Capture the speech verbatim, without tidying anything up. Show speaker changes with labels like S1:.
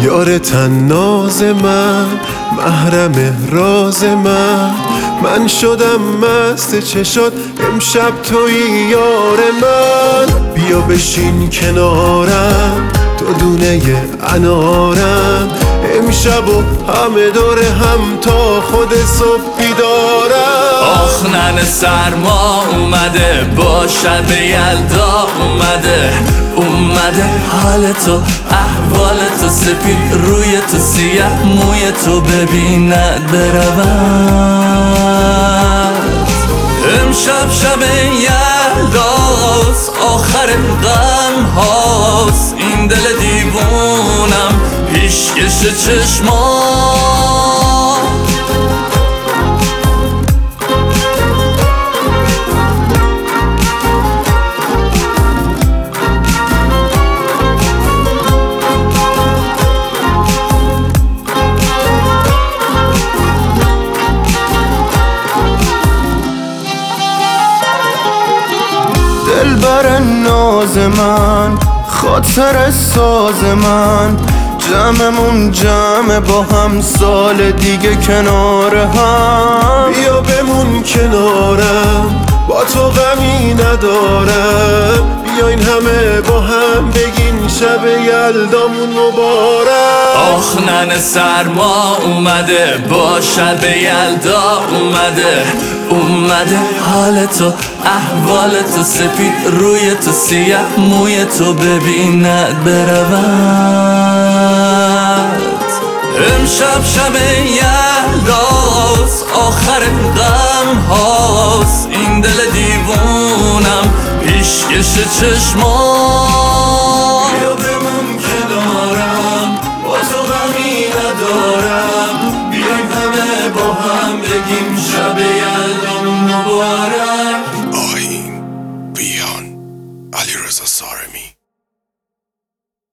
S1: یار تناز من، محرم راز من، من شدم مست چشات امشب تویی یار من. بیا بشین کنارم تو دونه انارم، امشب و همه دور هم تا خود صبح بیدارم.
S2: آخ ننه سرما اومده باشد به یلدا اومده، اومده حال تو احوال تو سپید روی تو سیاه موی تو ببیند برود. امشب شب یلداست آخر غم هاست، این دل دیوونم پیشکش چشمات.
S3: دلبر ناز من، خاطر ساز من، جمعمون جمع با هم سال دیگه کنار هم.
S1: بیا بمون کنارم با تو غمی ندارم، بیاین همه با هم بگین شب یلدامون مبارک.
S2: آخ ننه سرما اومده باشد به یلدا اومده، اومده حال تو احوال تو سپید روی تو سیاه موی تو ببیند برود. امشب شب یلداست آخر غم هاست، این دل دیوونم پیشکش چشمات.
S1: بیا بمون کنارم با تو غمی ندارم، بیاین همه با هم بگیم شب یلدامون مبارک.